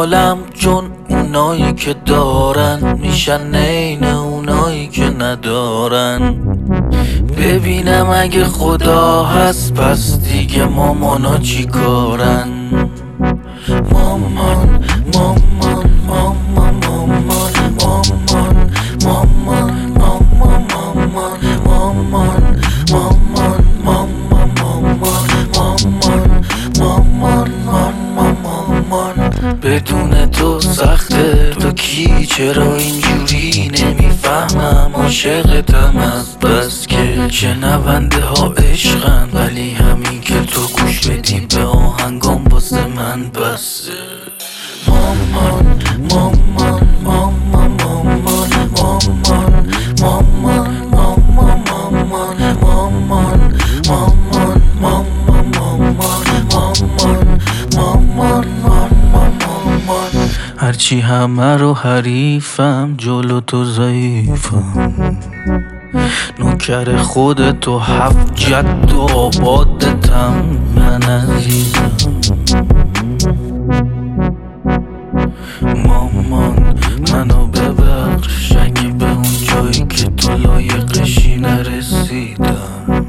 خوشحالم چون اونایی که دارن میشن عین اونایی که ندارن. ببینم اگه خدا هست پس دیگه مامانا چی کارن. مامان مامان مامان مامان مامان مامان مامان مامان مامان مامان مامان مامان مامان مامان. بدون تو سخته، تو کی؟ چرا اینجوری؟ نمیفهمم، عاشقتم از بس که شنونده ها عشقن، ولی همین که تو گوش بدی به آهنگام واسه من بسه. مامان مامان مامان مامان مامان مامان مامان مامان مامان مامان مامان مامان. هرچی همه رو حریفم، جلو تو ضعیفم. نوکر خودتو، هفت جد و آبادتم من عزیزم. مامان منو ببخش اگه به اون جایی که تو لایقشی نرسیدم.